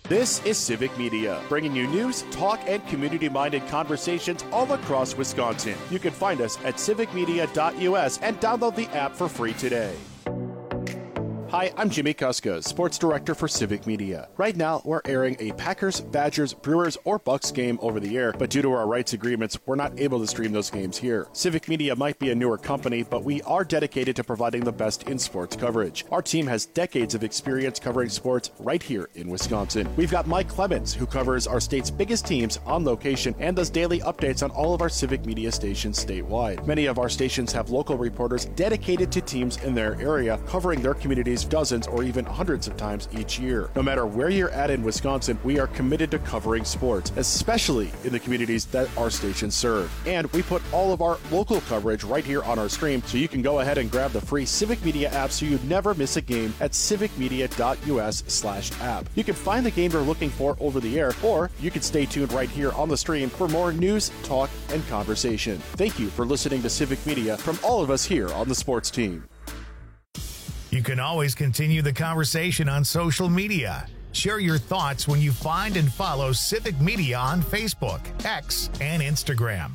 This is Civic Media, bringing you news, talk, and community-minded conversations all across Wisconsin. You can find us at civicmedia.us and download the app for free today. Hi, I'm Jimmy Kuska, Sports Director for Civic Media. Right now, we're airing a Packers, Badgers, Brewers, or Bucks game over the air, but due to our rights agreements, we're not able to stream those games here. Civic Media might be a newer company, but we are dedicated to providing the best in sports coverage. Our team has decades of experience covering sports right here in Wisconsin. We've got Mike Clemens, who covers our state's biggest teams on location and does daily updates on all of our Civic Media stations statewide. Many of our stations have local reporters dedicated to teams in their area, covering their communities dozens or even hundreds of times each year. No matter where you're at in Wisconsin, we are committed to covering sports, especially in the communities that our stations serve. And we put all of our local coverage right here on our stream, so you can go ahead and grab the free Civic Media app so you never miss a game at civicmedia.us/app. You can find the game you're looking for over the air, or you can stay tuned right here on the stream for more news, talk, and conversation. Thank you for listening to Civic Media from all of us here on the sports team. You can always continue the conversation on social media. Share your thoughts when you find and follow Civic Media on Facebook, X, and Instagram.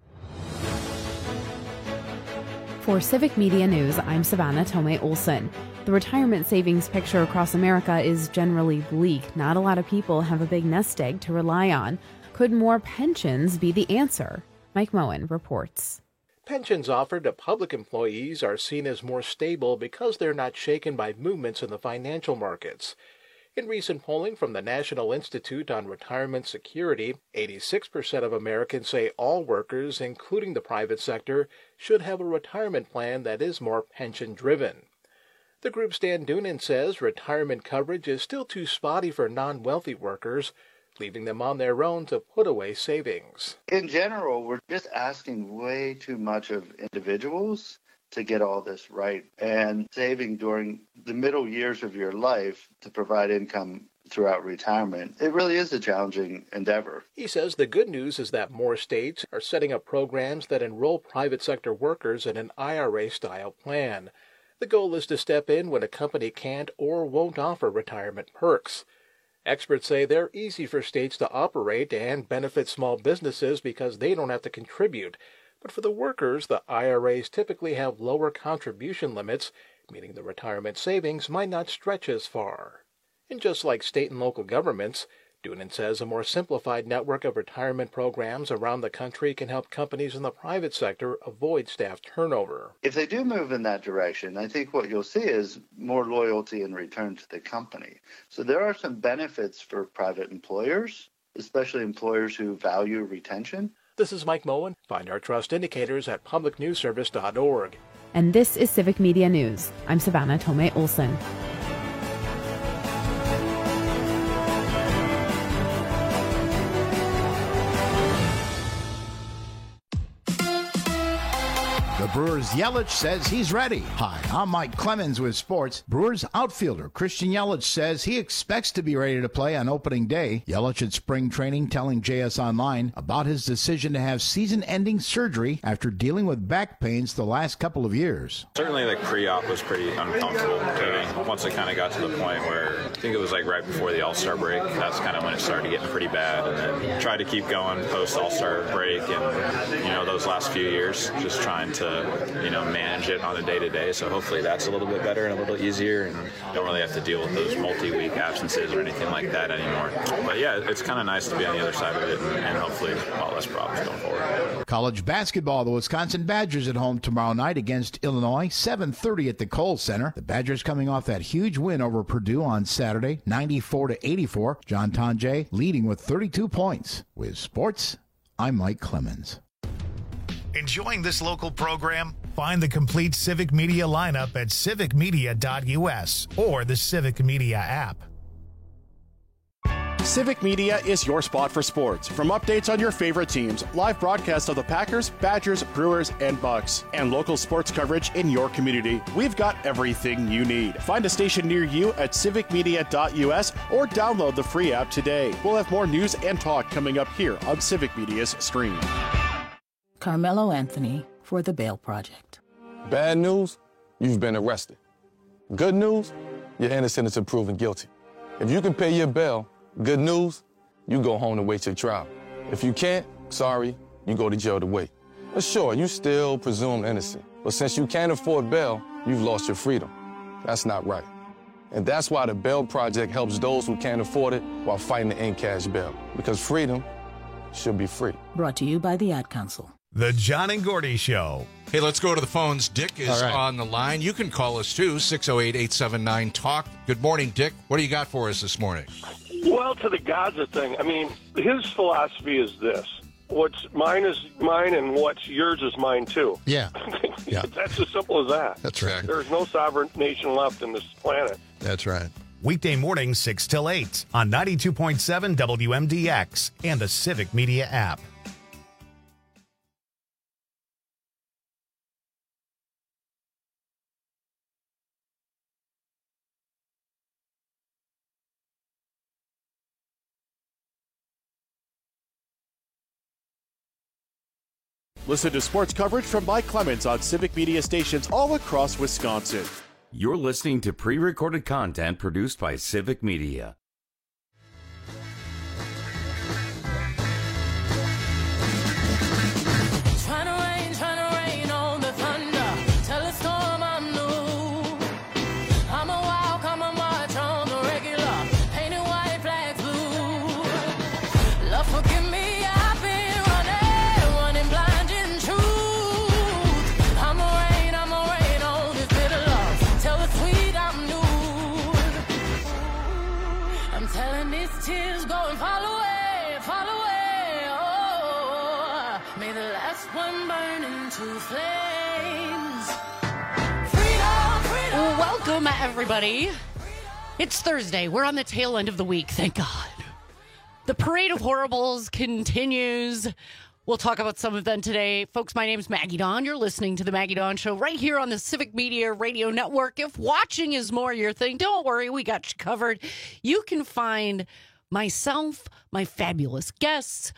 For Civic Media News, I'm Savannah Tomei Olson. The retirement savings picture across America is generally bleak. Not a lot of people have a big nest egg to rely on. Could more pensions be the answer? Mike Moen reports. Pensions offered to public employees are seen as more stable because they're not shaken by movements in the financial markets. In recent polling from the National Institute on Retirement Security, 86% of Americans say all workers, including the private sector, should have a retirement plan that is more pension-driven. The group's Dan Doonan says retirement coverage is still too spotty for non-wealthy workers, leaving them on their own to put away savings. In general, we're just asking way too much of individuals to get all this right, and saving during the middle years of your life to provide income throughout retirement. It really is a challenging endeavor. He says the good news is that more states are setting up programs that enroll private sector workers in an IRA-style plan. The goal is to step in when a company can't or won't offer retirement perks. Experts say they're easy for states to operate and benefit small businesses because they don't have to contribute. But for the workers, the IRAs typically have lower contribution limits, meaning the retirement savings might not stretch as far. And just like state and local governments, Doonan says a more simplified network of retirement programs around the country can help companies in the private sector avoid staff turnover. If they do move in that direction, I think what you'll see is more loyalty in return to the company. So there are some benefits for private employers, especially employers who value retention. This is Mike Moen. Find our trust indicators at publicnewsservice.org. And this is Civic Media News. I'm Savannah Tomei Olson. The Brewers' Yelich says he's ready. Hi, I'm Mike Clemens with sports. Brewers outfielder Christian Yelich says he expects to be ready to play on opening day. Yelich at spring training telling JS Online about his decision to have season-ending surgery after dealing with back pains the last couple of years. Certainly the pre-op was pretty uncomfortable to me. Once it kind of got to the point where I think it was like right before the All-Star break, that's kind of when it started getting pretty bad, and then tried to keep going post All-Star break and, those last few years, just trying to manage it on a day-to-day. So hopefully that's a little bit better and a little easier, and don't really have to deal with those multi-week absences or anything like that anymore. But yeah, it's kind of nice to be on the other side of it and hopefully a lot less problems going forward. College basketball, the Wisconsin Badgers at home tomorrow night against Illinois, 7:30 at the Kohl Center. The Badgers coming off that huge win over Purdue on Saturday, 94-84. John Tonje leading with 32 points. With sports, I'm Mike Clemens. Enjoying this local program? Find the complete Civic Media lineup at civicmedia.us or the Civic Media app. Civic Media is your spot for sports. From updates on your favorite teams, live broadcasts of the Packers, Badgers, Brewers, and Bucks, and local sports coverage in your community, we've got everything you need. Find a station near you at civicmedia.us or download the free app today. We'll have more news and talk coming up here on Civic Media's stream. Carmelo Anthony for the Bail Project. Bad news, you've been arrested. Good news, you're innocent until proven guilty. If you can pay your bail, Good news, you go home to wait your trial. If you can't, sorry, you go to jail to wait. But sure, you still presumed innocent. But since you can't afford bail, you've lost your freedom. That's not right. And that's why the Bail Project helps those who can't afford it while fighting to end cash bail. Because freedom should be free. Brought to you by the Ad Council. The John and Gordy Show. Hey, let's go to the phones. Dick is on the line. You can call us, too, 608-879-TALK. Good morning, Dick. What do you got for us this morning? Well, to the Gaza thing, I mean, his philosophy is this. What's mine is mine, and what's yours is mine, too. Yeah. That's as simple as that. That's right. There's no sovereign nation left in this planet. That's right. Weekday mornings 6 till 8 on 92.7 WMDX and the Civic Media app. Listen to sports coverage from Mike Clemens on Civic Media stations all across Wisconsin. You're listening to pre-recorded content produced by Civic Media. Trying to rain on the thunder. Tell a storm I'm new. I'm a walk, I'm a march on the regular. Painted white flags blue. Love, forgive me, I've been running blind in truth. I'm a rain on this bitter love. Tell the sweet I'm new. I'm telling these tears go and fall away, fall away. Oh, may the last one burn into flames. Freedom, freedom. Welcome, everybody. It's Thursday. We're on the tail end of the week, thank God. The parade of horribles continues. We'll talk about some of them today. Folks, my name's Maggie Dawn. You're listening to The Maggie Dawn Show right here on the Civic Media Radio Network. If watching is more your thing, don't worry. We got you covered. You can find myself, my fabulous guests,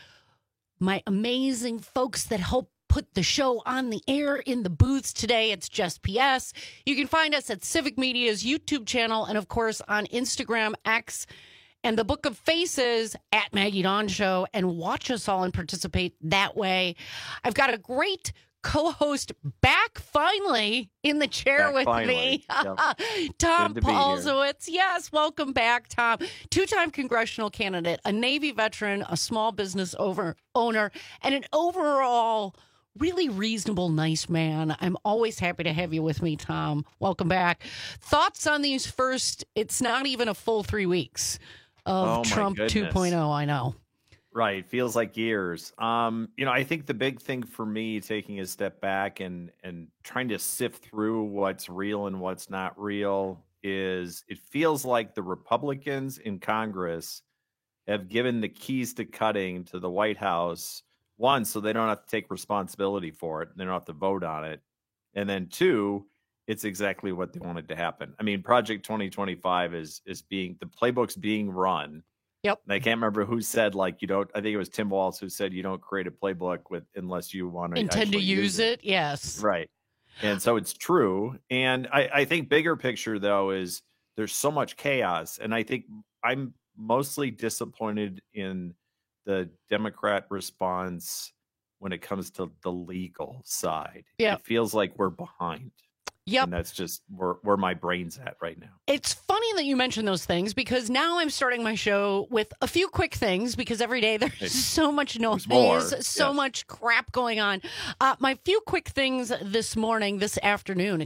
my amazing folks that help put the show on the air in the booths today. It's Just PS. You can find us at Civic Media's YouTube channel and, of course, on Instagram, X, and the Book of Faces at Maggie Dawn Show, and watch us all and participate that way. I've got a great co-host back finally in the chair with me. Yep. Tom Paulsowitz. Yes, welcome back, Tom. Two-time congressional candidate, a Navy veteran, a small business owner, and an overall really reasonable, nice man. I'm always happy to have you with me, Tom. Welcome back. Thoughts on these first, it's not even a full 3 weeks of Trump 2.0, I know. Right. Feels like years. I think the big thing for me taking a step back and trying to sift through what's real and what's not real is it feels like the Republicans in Congress have given the keys to cutting to the White House, one, so they don't have to take responsibility for it. They don't have to vote on it. And then two, it's exactly what they wanted to happen. I mean, Project 2025 is being, the playbook's being run. Yep. And I can't remember who said, like, you don't, I think it was Tim Walz who said you don't create a playbook unless you want to intend to use it. Yes. Right. And so it's true. And I think bigger picture, though, is there's so much chaos. And I think I'm mostly disappointed in the Democrat response when it comes to the legal side. Yeah. It feels like we're behind. Yep. And that's just where my brain's at right now. It's funny that you mention those things because now I'm starting my show with a few quick things because every day there's so much noise, so much crap going on. My few quick things this afternoon,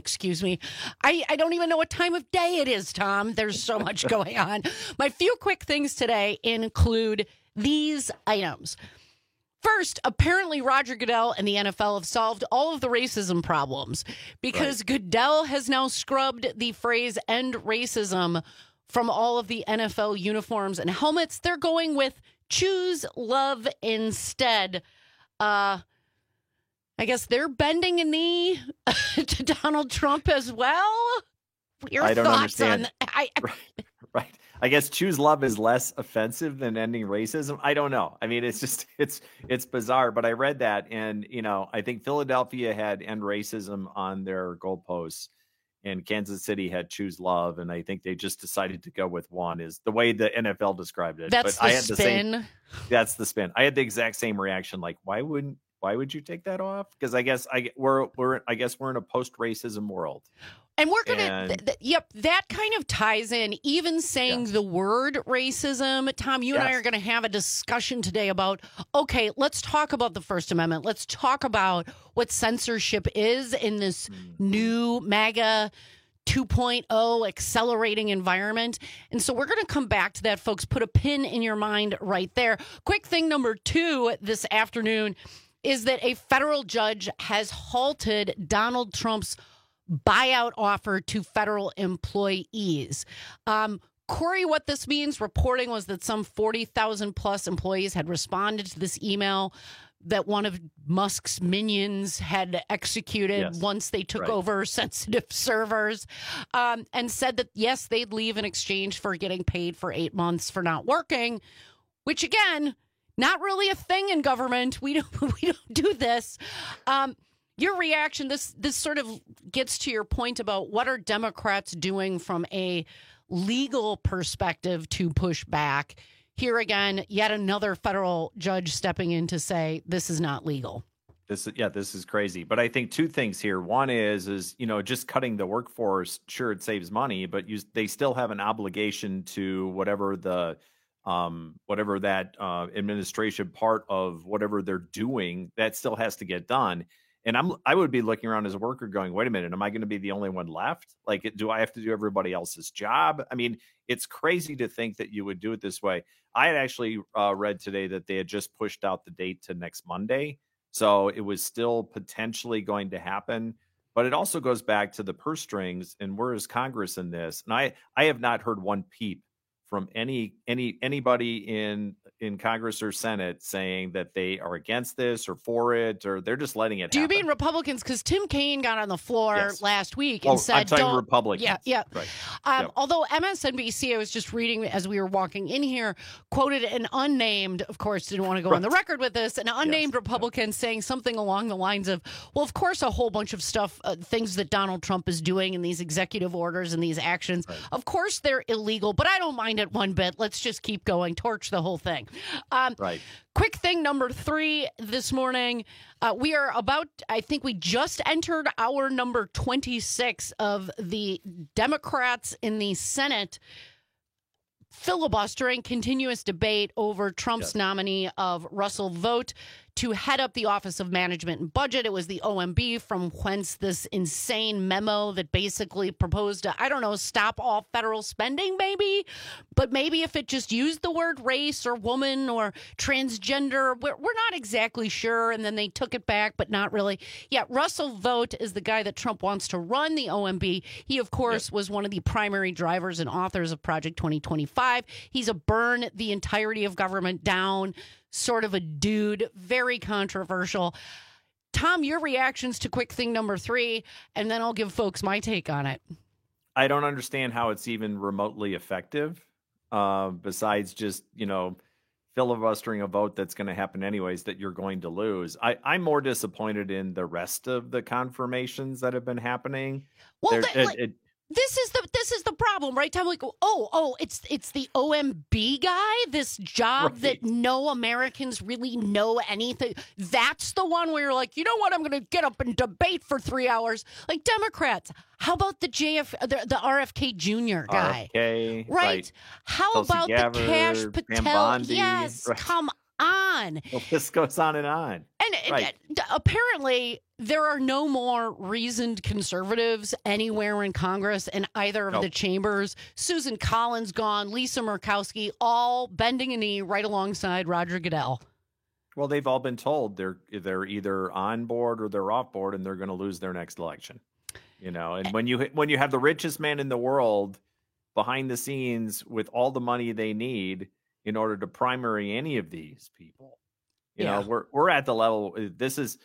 I don't even know what time of day it is, Tom. There's so much going on. My few quick things today include these items. First, apparently Roger Goodell and the NFL have solved all of the racism problems because Goodell has now scrubbed the phrase "end racism" from all of the NFL uniforms and helmets. They're going with "choose love" instead. I guess they're bending a knee to Donald Trump as well. Your thoughts on Right. I guess choose love is less offensive than ending racism. I don't know. I mean, it's just, it's bizarre, but I read that and, I think Philadelphia had end racism on their goalposts and Kansas City had choose love, and I think they just decided to go with one, is the way the NFL described it. That's but I had spin. That's the spin. I had the exact same reaction. Like, why would you take that off? Because I guess we're in a post-racism world. And we're going to, yep, that kind of ties in. Even saying the word racism, Tom, you and I are going to have a discussion today about, okay, let's talk about the First Amendment. Let's talk about what censorship is in this new MAGA 2.0 accelerating environment. And so we're going to come back to that, folks. Put a pin in your mind right there. Quick thing number 2 this afternoon is that a federal judge has halted Donald Trump's buyout offer to federal employees. Corey, what this means, reporting was that some 40,000 plus employees had responded to this email that one of Musk's minions had executed once they took over sensitive servers, and said that, yes, they'd leave in exchange for getting paid for 8 months for not working, which, again, not really a thing in government. We don't do this. Your reaction, this sort of gets to your point about what are Democrats doing from a legal perspective to push back. Here again, yet another federal judge stepping in to say this is not legal. This is crazy. But I think 2 things here. One is just cutting the workforce. Sure, it saves money, but they still have an obligation to whatever that administration part of whatever they're doing, that still has to get done. And I would be looking around as a worker going, wait a minute, am I going to be the only one left? Like, do I have to do everybody else's job? I mean, it's crazy to think that you would do it this way. I had actually read today that they had just pushed out the date to next Monday. So it was still potentially going to happen. But it also goes back to the purse strings, and where is Congress in this? And I have not heard one peep from anybody in Congress or Senate saying that they are against this or for it, or they're just letting it happen. Do you mean Republicans? Because Tim Kaine got on the floor last week and said, I'm talking Republicans. Yeah. Right. Although MSNBC, I was just reading as we were walking in here, quoted an unnamed, of course, didn't want to go on the record with this, an unnamed Republican saying something along the lines of, well, of course, a whole bunch of stuff, things that Donald Trump is doing in these executive orders and these actions, of course, they're illegal, but I don't mind it one bit. Let's just keep going, torch the whole thing. Quick thing number 3 this morning. We are I think we just entered our number 26 of the Democrats in the Senate filibustering continuous debate over Trump's nominee of Russell Vought to head up the Office of Management and Budget. It was the OMB from whence this insane memo that basically proposed to, I don't know, stop all federal spending maybe, but maybe if it just used the word race or woman or transgender, we're not exactly sure. And then they took it back, but not really. Yeah, Russell Vought is the guy that Trump wants to run the OMB. He, of course, was one of the primary drivers and authors of Project 2025. He's a burn the entirety of government down sort of a dude, very controversial. Tom, your reactions to quick thing number 3, and then I'll give folks my take on it. I don't understand how it's even remotely effective, besides just, filibustering a vote that's going to happen anyways that you're going to lose. I'm more disappointed in the rest of the confirmations that have been happening. Well, this is the problem, right, Tom? Like, it's the OMB guy, this job that no Americans really know anything. That's the one where you're like, you know what? I'm going to get up and debate for 3 hours. Like Democrats, how about the the RFK Jr. guy? RFK, right? How Tulsi about Gabbard, the Cash Patel? Bondi, Yes, right. come on. Well, this goes on and on. And apparently, there are no more reasoned conservatives anywhere in Congress in either of the chambers. Susan Collins gone, Lisa Murkowski, all bending a knee right alongside Roger Goodell. Well, they've all been told they're either on board or they're off board, and they're going to lose their next election. And when you have the richest man in the world behind the scenes with all the money they need in order to primary any of these people, we're at the level. This is,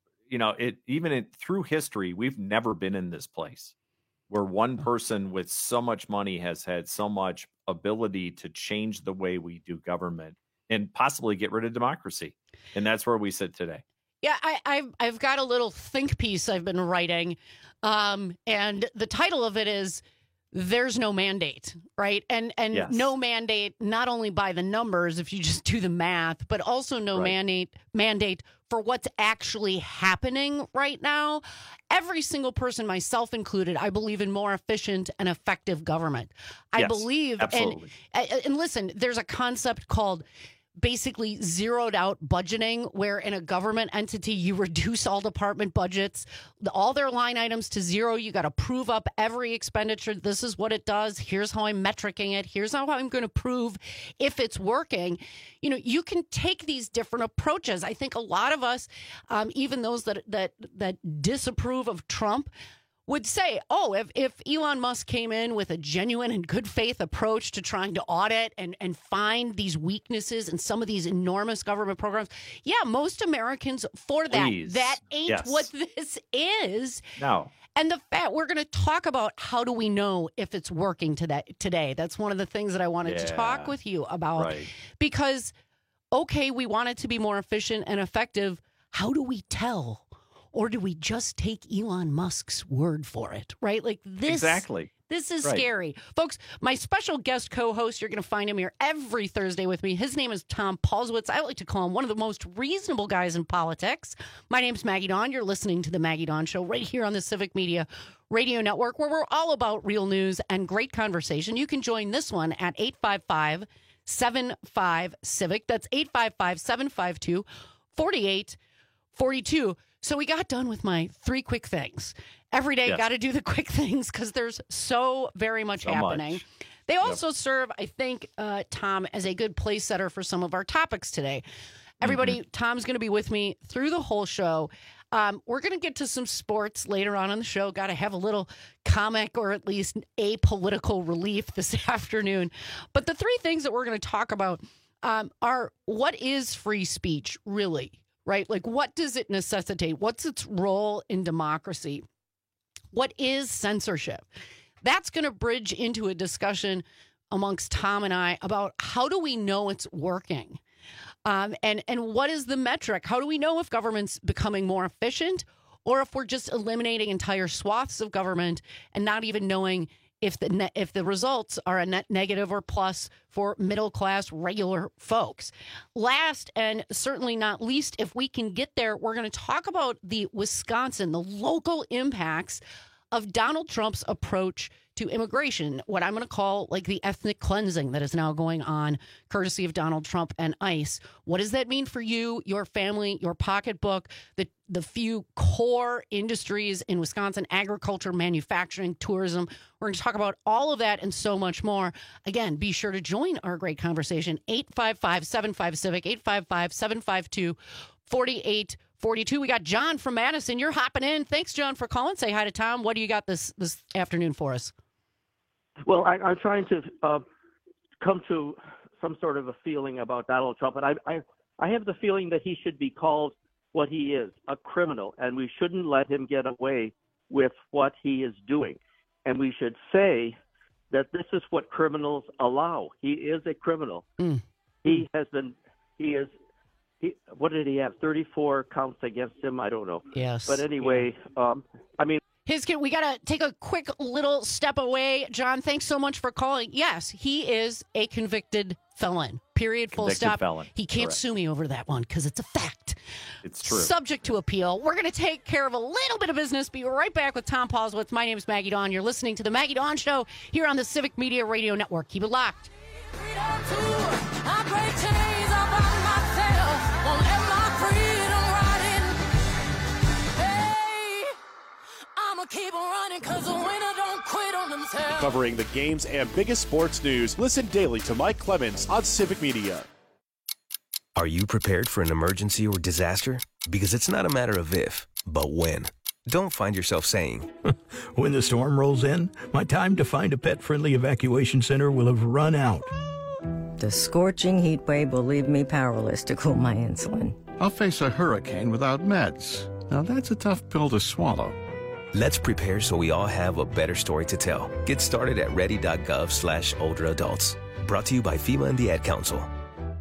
through history, we've never been in this place where one person with so much money has had so much ability to change the way we do government and possibly get rid of democracy. And that's where we sit today. Yeah, I've got a little think piece I've been writing, and the title of it is "There's No Mandate," right? And Yes. no mandate, not only by the numbers, if you just do the math, but also no mandate for what's actually happening right now. Every single person, myself included, I believe in more efficient and effective government. I Yes, believe, absolutely. and listen, there's a concept called basically zeroed out budgeting, where in a government entity, you reduce all department budgets, all their line items to zero. You got to prove up every expenditure. This is what it does. Here's how I'm metricing it. Here's how I'm going to prove if it's working. You know, you can take these different approaches. I think a lot of us, even those that disapprove of Trump, would say, oh, if Elon Musk came in with a genuine and good faith approach to trying to audit and find these weaknesses in some of these enormous government programs, yeah, most Americans for that. Please. That ain't Yes. what this is. No. And the fact we're going to talk about how do we know if it's working today. That's one of the things that I wanted to talk with you about. Right. Because, okay, we want it to be more efficient and effective. How do we tell? Or do we just take Elon Musk's word for it, right? Like this. Exactly. This is Right. scary. Folks, my special guest co-host, you're going to find him here every Thursday with me. His name is Tom Paulswitz. I like to call him one of the most reasonable guys in politics. My name's Maggie Dawn. You're listening to The Maggie Dawn Show right here on the Civic Media Radio Network, where we're all about real news and great conversation. You can join this one at 855-75-CIVIC. That's 855-752-4842. So we got done with my 3 quick things. Every day, got to do the quick things because there's so very much happening. They also serve, I think, Tom, as a good place setter for some of our topics today. Everybody, Tom's going to be with me through the whole show. We're going to get to some sports later on in the show. Got to have a little comic or at least apolitical relief this afternoon. But the 3 things that we're going to talk about are what is free speech really? Right? Like, what does it necessitate? What's its role in democracy? What is censorship? That's going to bridge into a discussion amongst Tom and I about how do we know it's working? And what is the metric? How do we know if government's becoming more efficient or if we're just eliminating entire swaths of government and not even knowing if the results are a net negative or plus for middle class regular folks. Last and certainly not least, if we can get there, we're going to talk about the local impacts of Donald Trump's approach to immigration, what I'm going to call like the ethnic cleansing that is now going on courtesy of Donald Trump and ICE. What does that mean for you, your family, your pocketbook, the few core industries in Wisconsin, agriculture, manufacturing, tourism? We're going to talk about all of that and so much more. Again, be sure to join our great conversation, 855-75-CIVIC, 855-752-4842. We got John from Madison. You're hopping in. Thanks, John, for calling. Say hi to Tom. What do you got this afternoon for us? Well, I'm trying to come to some sort of a feeling about Donald Trump, and I have the feeling that he should be called what he is, a criminal, and we shouldn't let him get away with what he is doing. And we should say that this is what criminals allow. He is a criminal. What did he have? 34 counts against him? I don't know. Yes. But anyway, we got to take a quick little step away. John, thanks so much for calling. Yes, he is a convicted felon. Period. Full stop. Felon. He can't Correct. sue me over that one because it's a fact. It's true. Subject to appeal. We're going to take care of a little bit of business. Be right back with Tom Paulswitz. My name is Maggie Dawn. You're listening to the Maggie Dawn Show here on the Civic Media Radio Network. Keep it locked. Keep on running, 'cause the winner don't quit on themselves. Covering the games and biggest sports news. Listen daily to Mike Clemens on Civic Media. Are you prepared for an emergency or disaster? Because it's not a matter of if, but when. Don't find yourself saying, when the storm rolls in, my time to find a pet-friendly evacuation center will have run out. The scorching heat wave will leave me powerless to cool my insulin. I'll face a hurricane without meds. Now that's a tough pill to swallow. Let's prepare so we all have a better story to tell. Get started at ready.gov/older adults. Brought to you by FEMA and the Ad Council.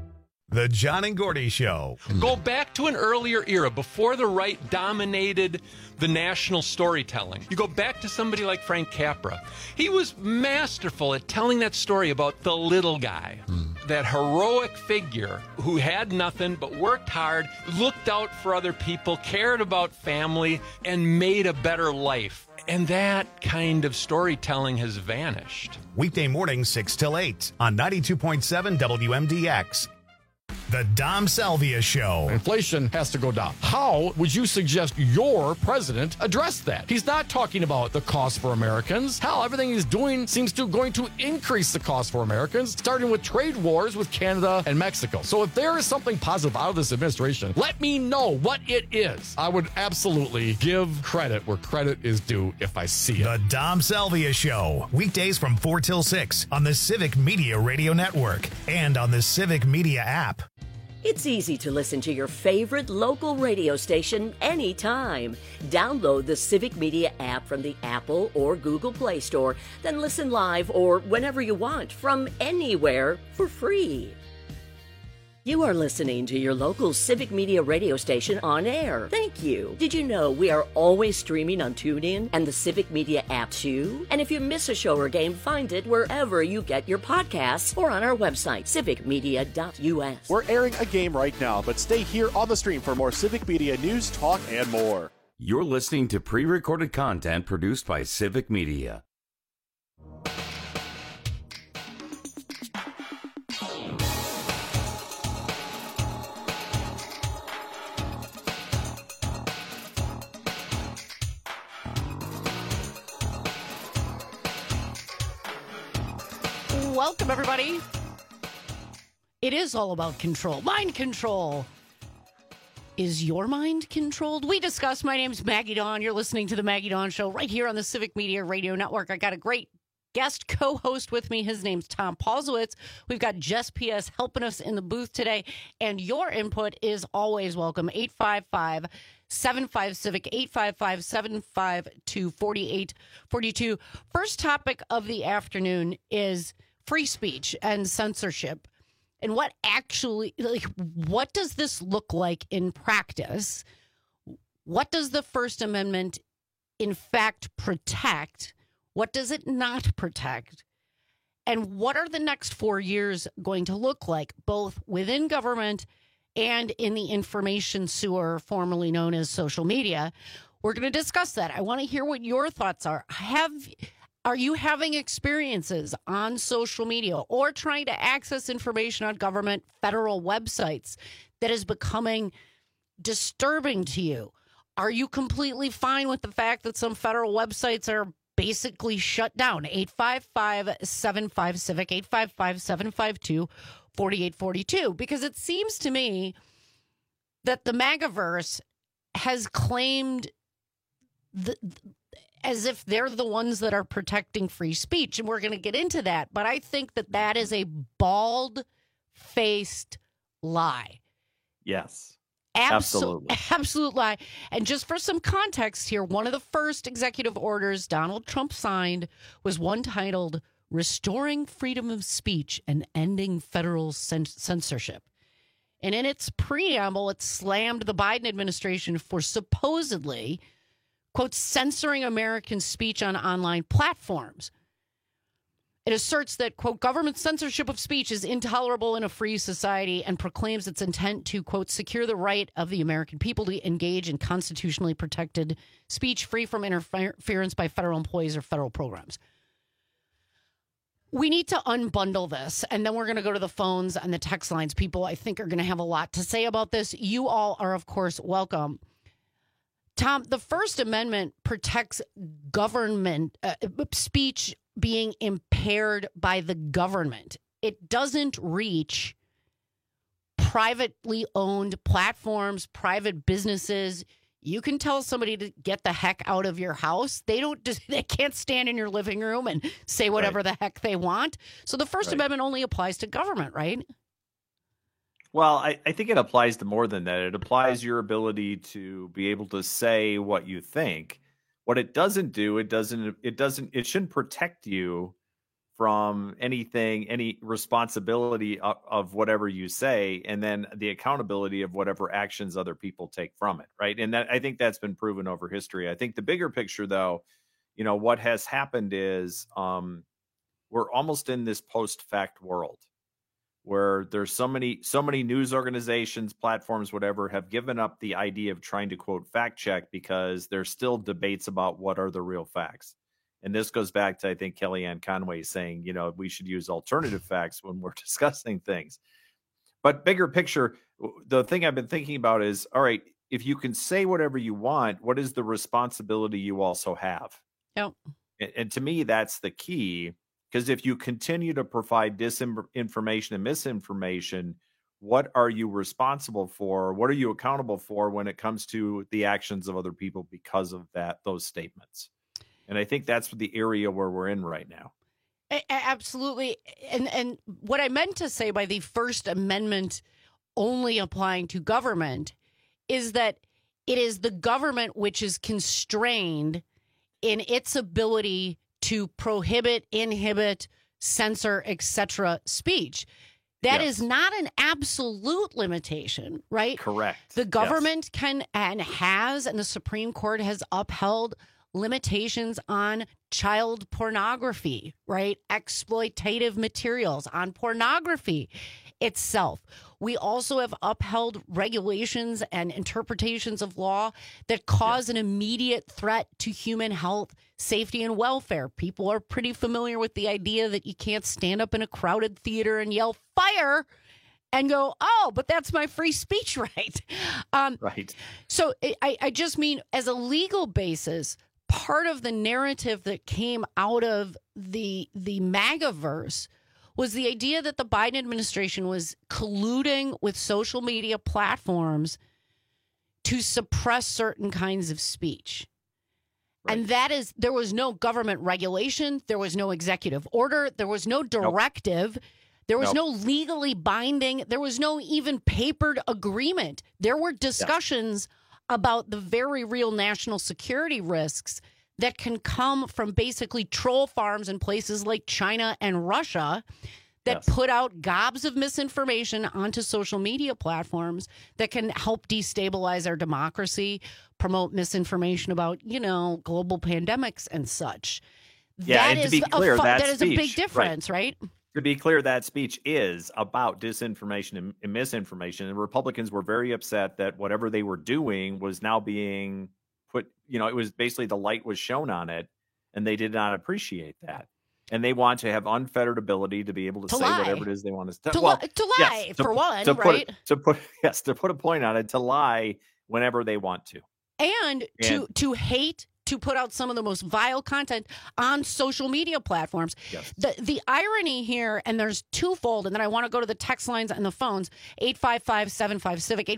The John and Gordy Show. Go back to an earlier era before the right dominated the national storytelling. You go back to somebody like Frank Capra. He was masterful at telling that story about the little guy, that heroic figure who had nothing but worked hard, looked out for other people, cared about family, and made a better life. And that kind of storytelling has vanished. Weekday mornings 6 till 8 on 92.7 WMDX. The Dom Salvia Show. Inflation has to go down. How would you suggest your president address that? He's not talking about the cost for Americans. Hell, everything he's doing seems to going to increase the cost for Americans, starting with trade wars with Canada and Mexico. So if there is something positive out of this administration, let me know what it is. I would absolutely give credit where credit is due if I see it. The Dom Salvia Show. Weekdays from 4 till 6 on the Civic Media Radio Network and on the Civic Media app. It's easy to listen to your favorite local radio station anytime. Download the Civic Media app from the Apple or Google Play Store, then listen live or whenever you want from anywhere for free. You are listening to your local Civic Media radio station on air. Thank you. Did you know we are always streaming on TuneIn and the Civic Media app too? And if you miss a show or game, find it wherever you get your podcasts or on our website, civicmedia.us. We're airing a game right now, but stay here on the stream for more Civic Media news, talk, and more. You're listening to pre-recorded content produced by Civic Media. Welcome, everybody. It is all about control. Mind control. Is your mind controlled? We discuss. My name's Maggie Dawn. You're listening to the Maggie Dawn Show right here on the Civic Media Radio Network. I got a great guest co-host with me. His name's Tom Paulsowitz. We've got Jess P.S. helping us in the booth today. And your input is always welcome. 855-75-CIVIC, 855-752-4842. First topic of the afternoon is free speech and censorship. And what actually, what does this look like in practice? What does the First Amendment, in fact, protect? What does it not protect? And what are the next 4 years going to look like, both within government and in the information sewer, formerly known as social media? We're going to discuss that. I want to hear what your thoughts are. Are you having experiences on social media or trying to access information on government federal websites that is becoming disturbing to you? Are you completely fine with the fact that some federal websites are basically shut down? 855-75-CIVIC, 855-752-4842. Because it seems to me that the MAGAverse has claimed as if they're the ones that are protecting free speech. And we're going to get into that. But I think that that is a bald-faced lie. Yes. Absolutely. Absolute lie. And just for some context here, one of the first executive orders Donald Trump signed was one titled Restoring Freedom of Speech and Ending Federal Censorship. And in its preamble, it slammed the Biden administration for supposedly, quote, censoring American speech on online platforms. It asserts that, quote, government censorship of speech is intolerable in a free society and proclaims its intent to, quote, secure the right of the American people to engage in constitutionally protected speech free from interference by federal employees or federal programs. We need to unbundle this, and then we're going to go to the phones and the text lines. People, I think, are going to have a lot to say about this. You all are, of course, welcome. Tom, the First Amendment protects government speech being impaired by the government. It doesn't reach privately owned platforms, private businesses. You can tell somebody to get the heck out of your house. They can't stand in your living room and say whatever the heck they want. So the First Amendment only applies to government, right? Well, I think it applies to more than that. It applies your ability to be able to say what you think. What it doesn't do, it shouldn't protect you from anything, any responsibility of whatever you say, and then the accountability of whatever actions other people take from it, right? And that, I think that's been proven over history. I think the bigger picture, though, what has happened is we're almost in this post-fact world where there's so many news organizations, platforms, whatever, have given up the idea of trying to, quote, fact check because there's still debates about what are the real facts. And this goes back to, I think, Kellyanne Conway saying, we should use alternative facts when we're discussing things. But bigger picture, the thing I've been thinking about is, all right, if you can say whatever you want, what is the responsibility you also have? Yep. And to me, that's the key, because if you continue to provide disinformation and misinformation, what are you responsible for? What are you accountable for when it comes to the actions of other people because of those statements? And I think that's the area where we're in right now. Absolutely. And what I meant to say by the First Amendment only applying to government is that it is the government which is constrained in its ability to prohibit, inhibit, censor, etc. speech. That is not an absolute limitation, right? Correct. The government can and has, and the Supreme Court has upheld limitations on child pornography, right? Exploitative materials, on pornography itself. We also have upheld regulations and interpretations of law that cause an immediate threat to human health, safety, and welfare. People are pretty familiar with the idea that you can't stand up in a crowded theater and yell fire and go, oh, but that's my free speech right. Right. So I just mean, as a legal basis, part of the narrative that came out of the MAGAverse was the idea that the Biden administration was colluding with social media platforms to suppress certain kinds of speech. Right. And that is, there was no government regulation, there was no executive order, there was no directive, there was no legally binding, there was no even papered agreement. There were discussions about the very real national security risks that can come from basically troll farms in places like China and Russia that put out gobs of misinformation onto social media platforms that can help destabilize our democracy, promote misinformation about, global pandemics and such. Yeah, and to be clear, that is a big difference, right? To be clear, that speech is about disinformation and misinformation. And Republicans were very upset that whatever they were doing was now being put, it was basically the light was shown on it, and they did not appreciate that. And they want to have unfettered ability to be able to say lie. whatever it is they want to say. To lie, for one, right? To put a point on it, to lie whenever they want to. And to hate, to put out some of the most vile content on social media platforms. Yes. The irony here, and there's twofold, and then I want to go to the text lines and the phones, 855-75-CIVIC,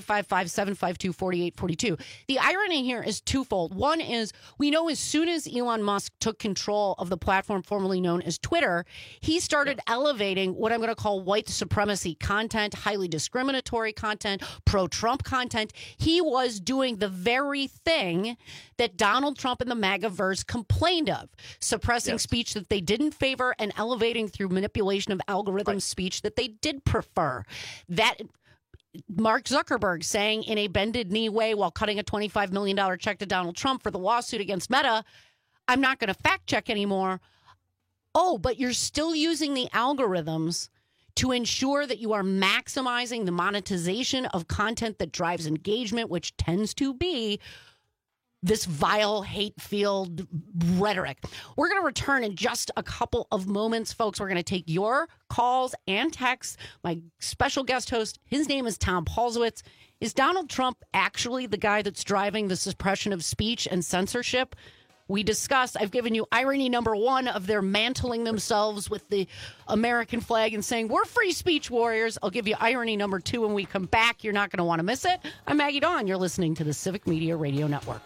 855-752-4842. The irony here is twofold. One is, we know as soon as Elon Musk took control of the platform formerly known as Twitter, he started elevating what I'm going to call white supremacy content, highly discriminatory content, pro-Trump content. He was doing the very thing that Donald Trump and the MAGAverse complained of, suppressing speech that they didn't favor and elevating through manipulation of algorithm speech that they did prefer. That Mark Zuckerberg saying in a bended knee way while cutting a $25 million check to Donald Trump for the lawsuit against Meta, I'm not going to fact check anymore. Oh, but you're still using the algorithms to ensure that you are maximizing the monetization of content that drives engagement, which tends to be this vile, hate-filled rhetoric. We're going to return in just a couple of moments, folks. We're going to take your calls and texts. My special guest host, his name is Tom Paulsowitz. Is Donald Trump actually the guy that's driving the suppression of speech and censorship? We discussed, I've given you irony number one of their mantling themselves with the American flag and saying, we're free speech warriors. I'll give you irony number two when we come back. You're not going to want to miss it. I'm Maggie Dawn. You're listening to the Civic Media Radio Network.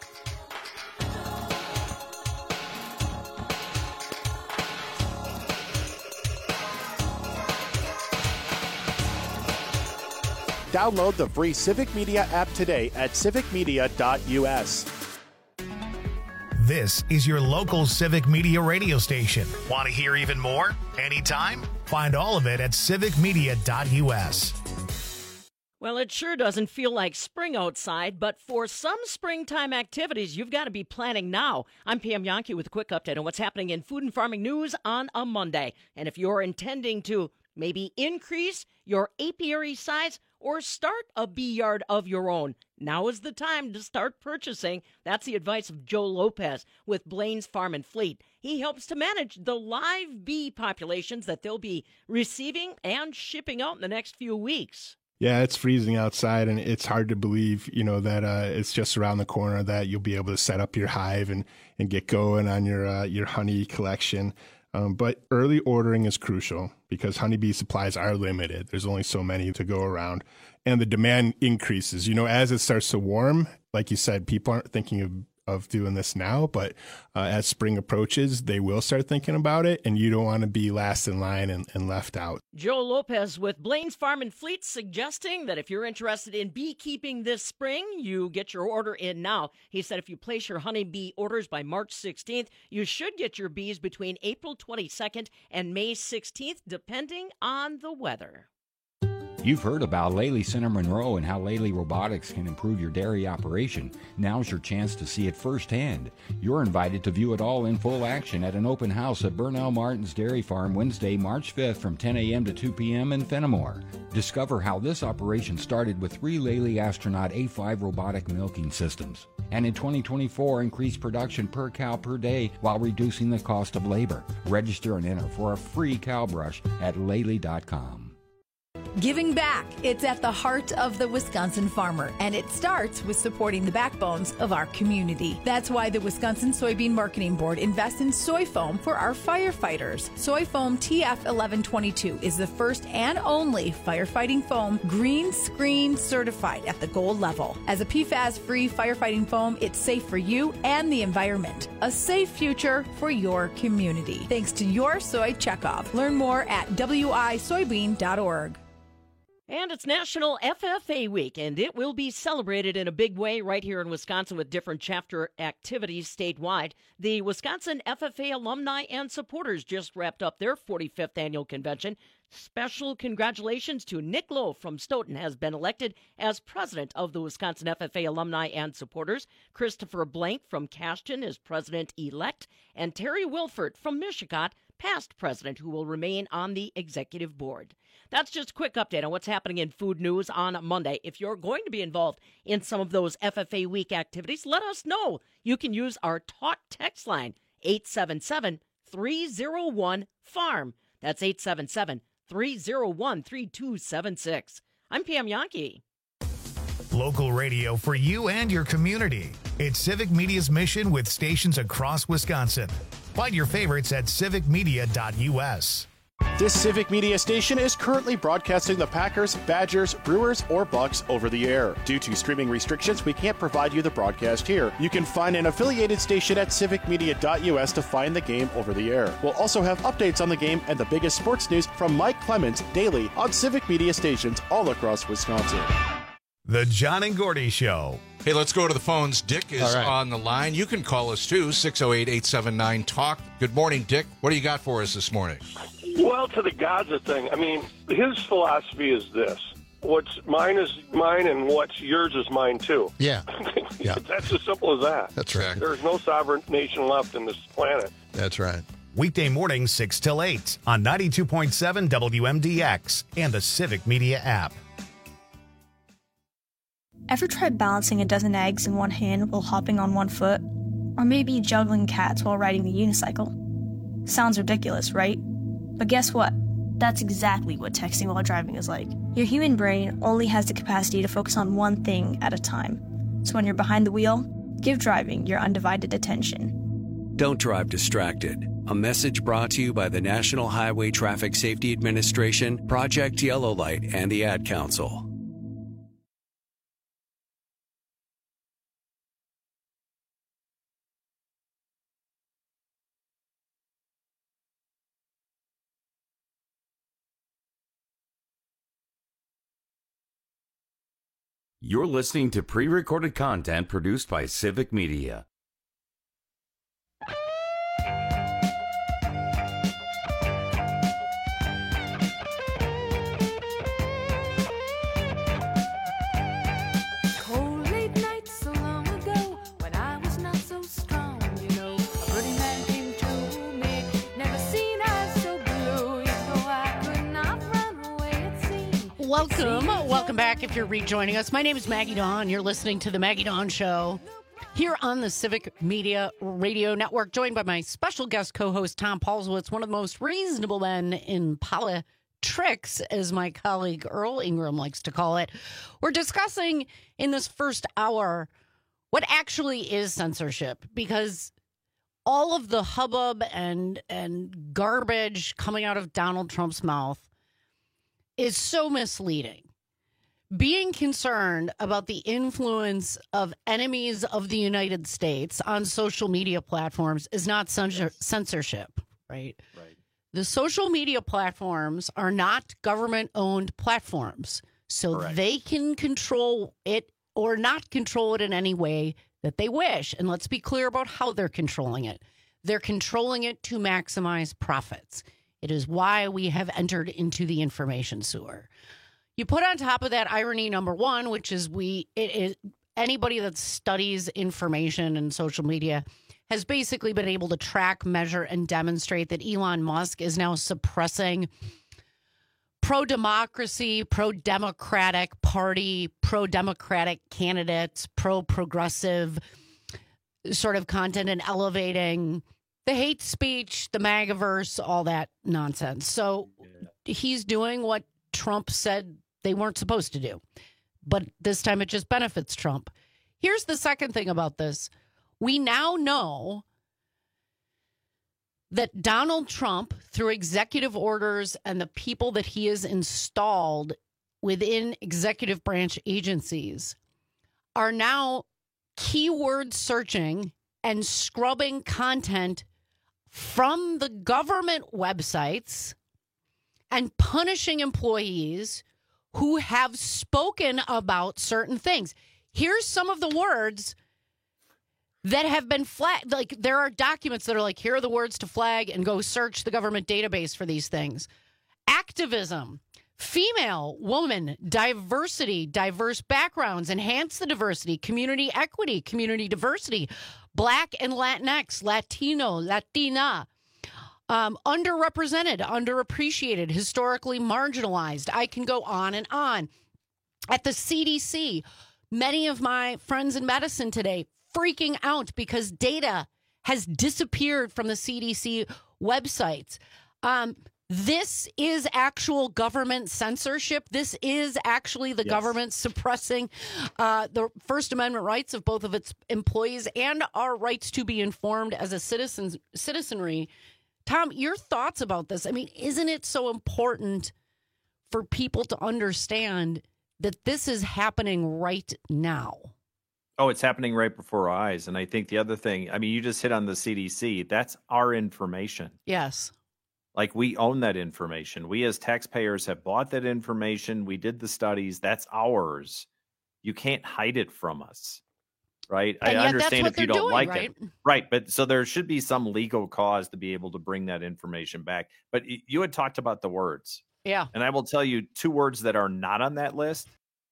Download the free Civic Media app today at civicmedia.us. This is your local Civic Media radio station. Want to hear even more? Anytime? Find all of it at civicmedia.us. Well, it sure doesn't feel like spring outside, but for some springtime activities, you've got to be planning now. I'm Pam Yankee with a quick update on what's happening in food and farming news on a Monday. And if you're intending to maybe increase your apiary size or start a bee yard of your own, now is the time to start purchasing. That's the advice of Joe Lopez with Blaine's Farm and Fleet. He helps to manage the live bee populations that they'll be receiving and shipping out in the next few weeks. Yeah, it's freezing outside, and it's hard to believe, that it's just around the corner that you'll be able to set up your hive and get going on your honey collection. But early ordering is crucial because honeybee supplies are limited. There's only so many to go around, and the demand increases. As it starts to warm, like you said, people aren't thinking of doing this now, but as spring approaches, they will start thinking about it, and you don't want to be last in line and left out. Joe Lopez with Blaine's Farm and Fleet suggesting that if you're interested in beekeeping this spring, you get your order in now. He said if you place your honeybee orders by March 16th, you should get your bees between April 22nd and May 16th, depending on the weather. You've heard about Lely Center Monroe and how Lely Robotics can improve your dairy operation. Now's your chance to see it firsthand. You're invited to view it all in full action at an open house at Burnell Martin's Dairy Farm Wednesday, March 5th from 10 a.m. to 2 p.m. in Fenimore. Discover how this operation started with 3 Lely Astronaut A5 robotic milking systems. And in 2024, increase production per cow per day while reducing the cost of labor. Register and enter for a free cow brush at Lely.com. Giving back. It's at the heart of the Wisconsin farmer, and it starts with supporting the backbones of our community. That's why the Wisconsin Soybean Marketing Board invests in soy foam for our firefighters. Soy foam TF1122 is the first and only firefighting foam green screen certified at the gold level. As a PFAS-free firefighting foam, it's safe for you and the environment. A safe future for your community. Thanks to your soy checkoff. Learn more at wisoybean.org. And it's National FFA Week, and it will be celebrated in a big way right here in Wisconsin with different chapter activities statewide. The Wisconsin FFA alumni and supporters just wrapped up their 45th annual convention. Special congratulations to Nick Lowe from Stoughton has been elected as president of the Wisconsin FFA alumni and supporters. Christopher Blank from Cashton is president-elect, and Terry Wilford from Michigan, past president, who will remain on the executive board. That's just a quick update on what's happening in food news on Monday. If you're going to be involved in some of those FFA Week activities, let us know. You can use our Talk text line, 877-301-FARM. That's 877-301-3276. I'm Pam Yankee. Local radio for you and your community. It's Civic Media's mission with stations across Wisconsin. Find your favorites at civicmedia.us. This Civic Media station is currently broadcasting the Packers, Badgers, Brewers, or Bucks over the air. Due to streaming restrictions, we can't provide you the broadcast here. You can find an affiliated station at civicmedia.us to find the game over the air. We'll also have updates on the game and the biggest sports news from Mike Clemens daily on Civic Media stations all across Wisconsin. The John and Gordy Show. Hey, let's go to the phones. Dick is on the line. You can call us too, 608-879-TALK. Good morning, Dick. What do you got for us this morning? Well, to the Gaza thing, I mean, his philosophy is this. What's mine is mine and what's yours is mine too. Yeah. That's as simple as that. That's right. There's no sovereign nation left in this planet. That's right. Weekday mornings 6 till 8 on 92.7 WMDX and the Civic Media app. Ever tried balancing a dozen eggs in one hand while hopping on one foot? Or maybe juggling cats while riding a unicycle? Sounds ridiculous, right? But guess what? That's exactly what texting while driving is like. Your human brain only has the capacity to focus on one thing at a time. So when you're behind the wheel, give driving your undivided attention. Don't drive distracted. A message brought to you by the National Highway Traffic Safety Administration, Project Yellow Light, and the Ad Council. You're listening to pre-recorded content produced by Civic Media. Welcome back if you're rejoining us. My name is Maggie Dawn. You're listening to The Maggie Dawn Show here on the Civic Media Radio Network, joined by my special guest co-host, Tom Paulswitz, one of the most reasonable men in politics, as my colleague Earl Ingram likes to call it. We're discussing in this first hour what actually is censorship, because all of the hubbub and garbage coming out of Donald Trump's mouth is so misleading. Being concerned about the influence of enemies of the United States on social media platforms is not censorship, right? Right. The social media platforms are not government-owned platforms, so Correct. they can control it or not control it in any way that they wish. And let's be clear about how they're controlling it. They're controlling it to maximize profits. It is why we have entered into the information sewer. You put on top of that irony number one, which is anybody that studies information and social media has basically been able to track, measure, and demonstrate that Elon Musk is now suppressing pro-democracy, pro-democratic party, pro-democratic candidates, pro-progressive sort of content and elevating the hate speech, the MAGAverse, all that nonsense. So he's doing what Trump said they weren't supposed to do. But this time it just benefits Trump. Here's the second thing about this. We now know that Donald Trump, through executive orders and the people that he has installed within executive branch agencies, are now keyword searching and scrubbing content from the government websites and punishing employees who have spoken about certain things. Here's some of the words that have been flagged. Like, there are documents that are like, here are the words to flag and go search the government database for these things. Activism, female, woman, diversity, diverse backgrounds, enhance the diversity, community equity, community diversity, Black and Latinx, Latino, Latina, underrepresented, underappreciated, historically marginalized. I can go on and on. At the CDC, many of my friends in medicine today freaking out because data has disappeared from the CDC websites. This is actual government censorship. This is actually the government suppressing the First Amendment rights of both of its employees and our rights to be informed as a citizenry. Tom, your thoughts about this? I mean, isn't it so important for people to understand that this is happening right now? Oh, it's happening right before our eyes. And I think the other thing, I mean, you just hit on the CDC. That's our information. Yes. Like, we own that information. We as taxpayers have bought that information. We did the studies. That's ours. You can't hide it from us. Right? And I understand if you don't doing, like right? it. Right. But so there should be some legal cause to be able to bring that information back. But you had talked about the words. Yeah. And I will tell you two words that are not on that list.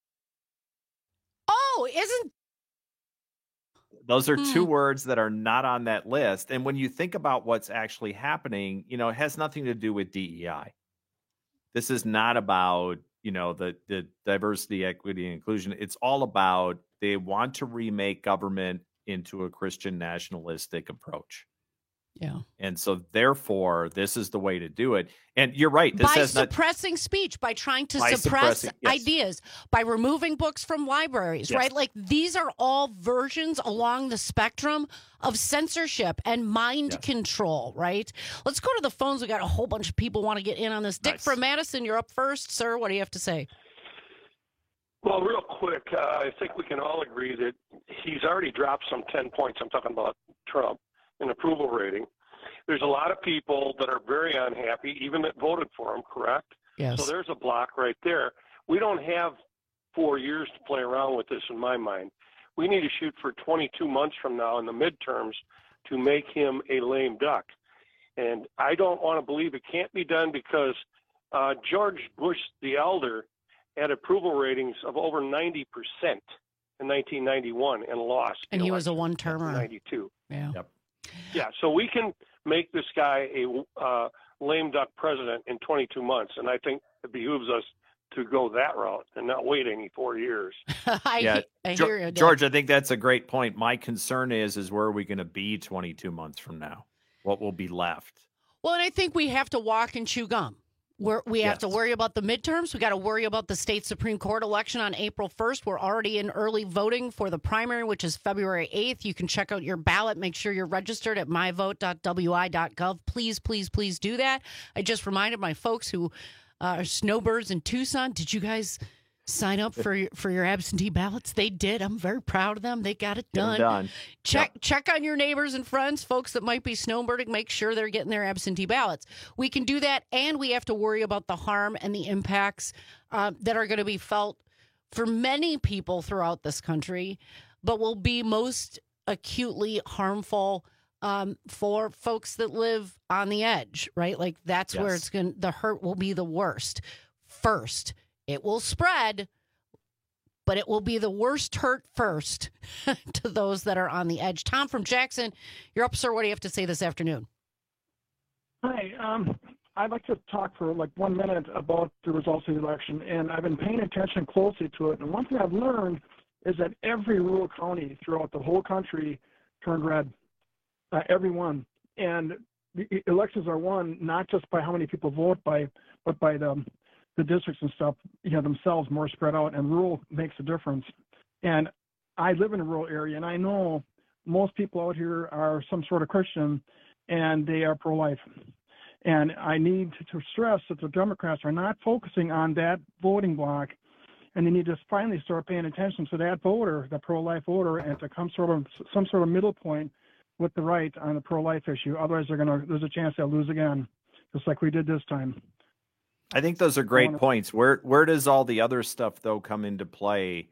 Oh, isn't Those are two words that are not on that list. And when you think about what's actually happening, you know, it has nothing to do with DEI. This is not about, you know, the diversity, equity, and inclusion. It's all about they want to remake government into a Christian nationalistic approach. Yeah. And so therefore, this is the way to do it. And you're right. This by suppressing speech, by trying to suppress ideas, by removing books from libraries, right? Like, these are all versions along the spectrum of censorship and mind control, right? Let's go to the phones. We got a whole bunch of people want to get in on this. Dick from Madison, you're up first, sir. What do you have to say? Well, real quick, I think we can all agree that he's already dropped some 10 points. I'm talking about Trump. An approval rating. There's a lot of people that are very unhappy, even that voted for him, correct? Yes. So there's a block right there. We don't have 4 years to play around with this, in my mind. We need to shoot for 22 months from now in the midterms to make him a lame duck. And I don't want to believe it can't be done because George Bush the Elder had approval ratings of over 90% in 1991 and lost. And he was a one-termer. 92. Yeah. Yep. Yeah, so we can make this guy a lame duck president in 22 months, and I think it behooves us to go that route and not wait any 4 years. I hear you, George. I think that's a great point. My concern is where are we going to be 22 months from now? What will be left? Well, and I think we have to walk and chew gum. We have to worry about the midterms. We got to worry about the state Supreme Court election on April 1st. We're already in early voting for the primary, which is February 8th. You can check out your ballot. Make sure you're registered at myvote.wi.gov. Please, please, please do that. I just reminded my folks who are snowbirds in Tucson, did you guys sign up for your absentee ballots? They did. I'm very proud of them. They got it done. Check on your neighbors and friends, folks that might be snowbirding. Make sure they're getting their absentee ballots. We can do that, and we have to worry about the harm and the impacts that are going to be felt for many people throughout this country, but will be most acutely harmful for folks that live on the edge, right? Like that's where the hurt will be the worst. First, it will spread, but it will be the worst hurt first to those that are on the edge. Tom from Jackson, you're up, sir. What do you have to say this afternoon? Hi. I'd like to talk for like 1 minute about the results of the election, and I've been paying attention closely to it. And one thing I've learned is that every rural county throughout the whole country turned red. Every one. And the elections are won not just by how many people vote but by the districts and stuff, themselves more spread out, and rural makes a difference. And I live in a rural area, and I know most people out here are some sort of Christian, and they are pro-life. And I need to stress that the Democrats are not focusing on that voting block, and they need to finally start paying attention to that voter, the pro-life voter, and to come some sort of middle point with the right on the pro-life issue. Otherwise, there's a chance they'll lose again, just like we did this time. I think those are great points. Where does all the other stuff, though, come into play?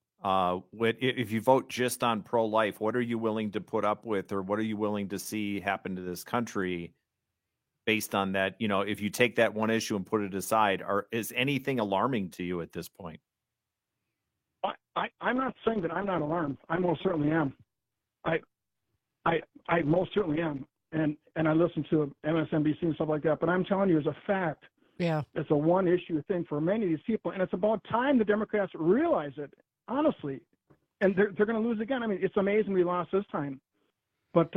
If you vote just on pro-life, what are you willing to put up with, or what are you willing to see happen to this country based on that? If you take that one issue and put it aside, is anything alarming to you at this point? I'm not saying that I'm not alarmed. I most certainly am. I most certainly am. And I listen to MSNBC and stuff like that. But I'm telling you, as a fact, it's a one-issue thing for many of these people. And it's about time the Democrats realize it, honestly. And they're going to lose again. I mean, it's amazing we lost this time. But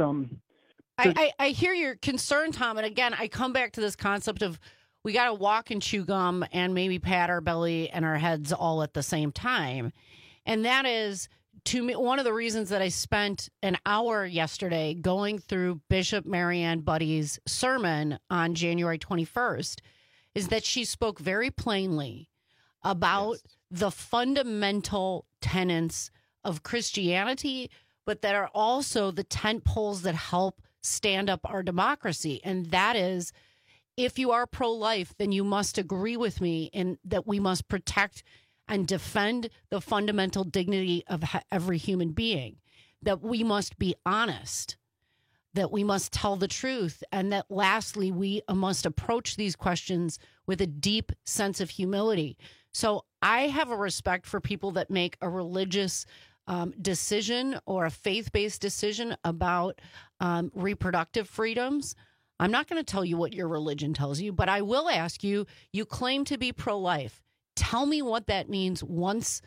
I hear your concern, Tom. And again, I come back to this concept of we got to walk and chew gum and maybe pat our belly and our heads all at the same time. And that is, to me, one of the reasons that I spent an hour yesterday going through Bishop Marianne Buddy's sermon on January 21st is that she spoke very plainly about the fundamental tenets of Christianity, but that are also the tent poles that help stand up our democracy. And that is, if you are pro-life, then you must agree with me in that we must protect and defend the fundamental dignity of every human being, that we must be honest, that we must tell the truth, and that lastly, we must approach these questions with a deep sense of humility. So I have a respect for people that make a religious decision or a faith-based decision about reproductive freedoms. I'm not going to tell you what your religion tells you, but I will ask you, you claim to be pro-life. Tell me what that means once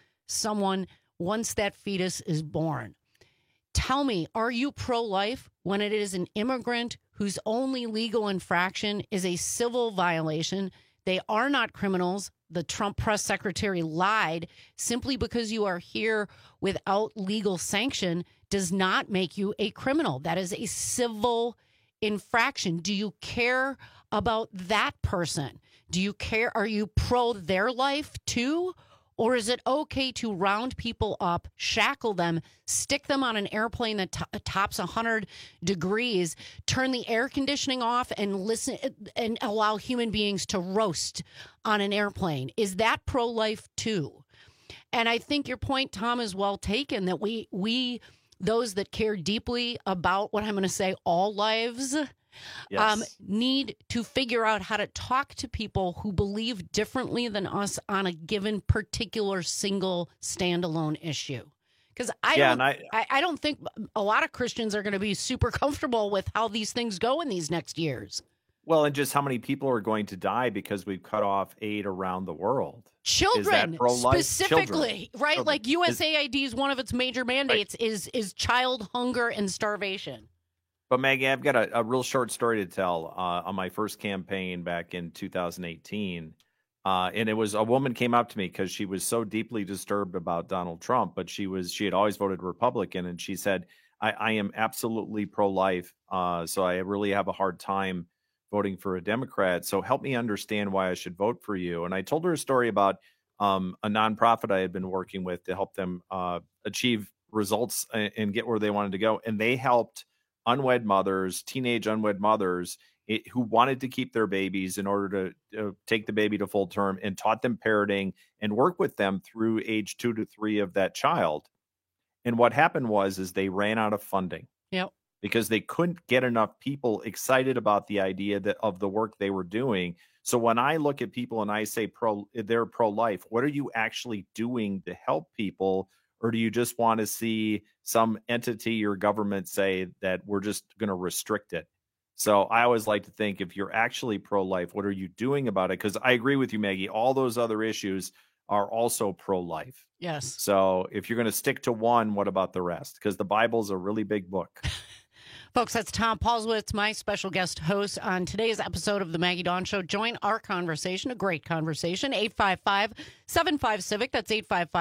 that fetus is born. Tell me, are you pro-life when it is an immigrant whose only legal infraction is a civil violation? They are not criminals. The Trump press secretary lied. Simply because you are here without legal sanction does not make you a criminal. That is a civil infraction. Do you care about that person? Do you care? Are you pro their life too? Or is it okay to round people up, shackle them, stick them on an airplane that tops 100 degrees, turn the air conditioning off and listen and allow human beings to roast on an airplane? Is that pro-life too? And I think your point, Tom, is well taken, that we those that care deeply about what I'm going to say, all lives, need to figure out how to talk to people who believe differently than us on a given particular single standalone issue. Because I don't think a lot of Christians are going to be super comfortable with how these things go in these next years. Well, and just how many people are going to die because we've cut off aid around the world. Children, specifically, Children. right? Like USAID is one of its major mandates is child hunger and starvation. But Maggie, I've got a real short story to tell on my first campaign back in 2018. And it was a woman came up to me because she was so deeply disturbed about Donald Trump, but she had always voted Republican. And she said, I am absolutely pro-life. So I really have a hard time voting for a Democrat. So help me understand why I should vote for you. And I told her a story about a nonprofit I had been working with to help them achieve results and get where they wanted to go. And they helped unwed mothers, teenage unwed mothers who wanted to keep their babies in order to take the baby to full term, and taught them parenting and work with them through age 2 to 3 of that child. And what happened is they ran out of funding. Yep. Because they couldn't get enough people excited about the idea of the work they were doing. So when I look at people and I say they're pro-life, what are you actually doing to help people? Or do you just want to see some entity or government say that we're just going to restrict it? So I always like to think, if you're actually pro-life, what are you doing about it? Because I agree with you, Maggie, all those other issues are also pro-life. Yes. So if you're going to stick to one, what about the rest? Because the Bible's a really big book. Folks, that's Tom Paulswitz, my special guest host on today's episode of the Maggie Dawn Show. Join our conversation, a great conversation, 855-75-CIVIC. That's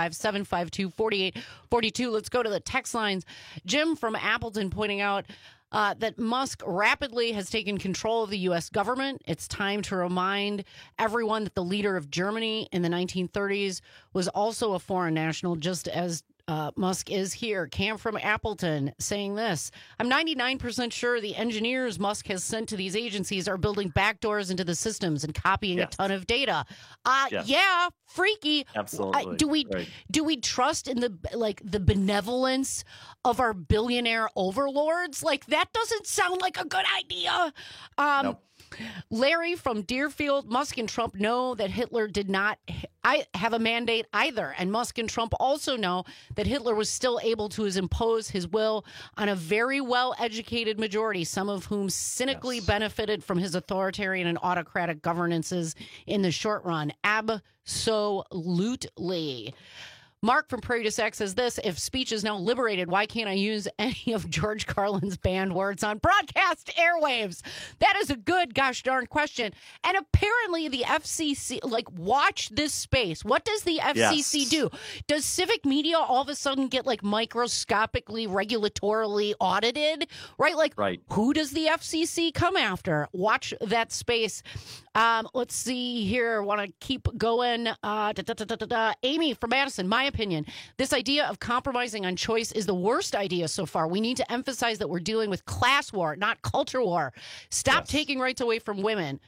855-752-4842. Let's go to the text lines. Jim from Appleton pointing out that Musk rapidly has taken control of the U.S. government. It's time to remind everyone that the leader of Germany in the 1930s was also a foreign national, just as Musk is here. Cam from Appleton saying this: I'm 99% sure the engineers Musk has sent to these agencies are building backdoors into the systems and copying a ton of data. Yeah, freaky. Absolutely. Do we trust in the benevolence of our billionaire overlords? Like, that doesn't sound like a good idea. Nope. Larry from Deerfield, Musk and Trump know that Hitler did not have a mandate either. And Musk and Trump also know that Hitler was still able to impose his will on a very well-educated majority, some of whom cynically benefited from his authoritarian and autocratic governances in the short run. Absolutely. Mark from Prairie du Sac says this: if speech is now liberated, why can't I use any of George Carlin's banned words on broadcast airwaves? That is a good gosh darn question. And apparently the FCC, watch this space. What does the FCC do? Does civic media all of a sudden get microscopically, regulatorily audited? Right? Who does the FCC come after? Watch that space. Let's see here. Want to keep going. Amy from Madison, my opinion, this idea of compromising on choice is the worst idea so far. We need to emphasize that we're dealing with class war, not culture war. Stop taking rights away from women.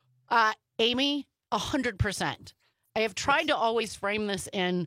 Amy, 100%. I have tried to always frame this in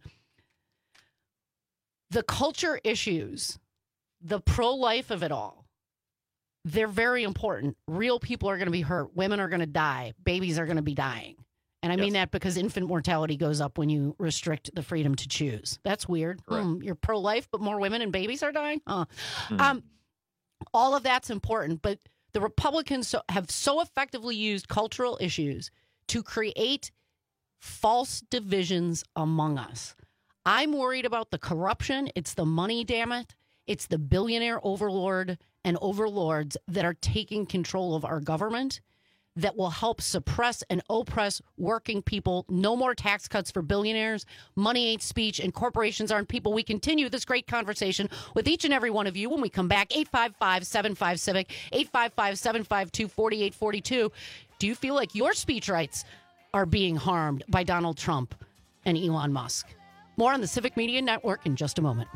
the culture issues, the pro-life of it all. They're very important. Real people are going to be hurt. Women are going to die. Babies are going to be dying. And I mean that because infant mortality goes up when you restrict the freedom to choose. That's weird. You're pro-life, but more women and babies are dying? All of that's important. But the Republicans have so effectively used cultural issues to create false divisions among us. I'm worried about the corruption. It's the money, damn it. It's the billionaire overlord and overlords that are taking control of our government that will help suppress and oppress working people. No more tax cuts for billionaires. Money ain't speech, and corporations aren't people. We continue this great conversation with each and every one of you when we come back. 855-75-CIVIC, 855-752-4842. Do you feel like your speech rights are being harmed by Donald Trump and Elon Musk? More on the Civic Media Network in just a moment.